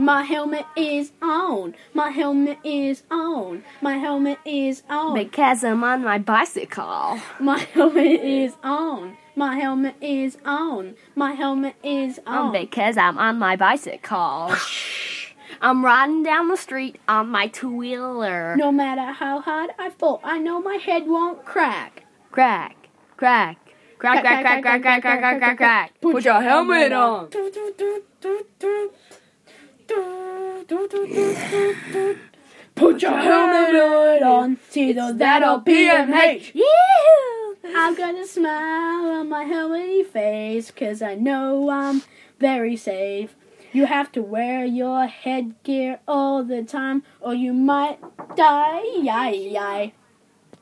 My helmet is on. My helmet is on. My helmet is on. Because I'm on my bicycle. My helmet is on. My helmet is on. My helmet is on. Because I'm on my bicycle. I'm riding down the street on my two-wheeler. No matter how hard I fall, I know my head won't crack. Crack, crack, crack, crack, crack, crack, crack, crack, crack, crack, crack. Put your helmet on. Put your helmet on. See those that'll PMH. I've got a smile on my helmety face, 'cause I know I'm very safe. You have to wear your headgear all the time, or you might die.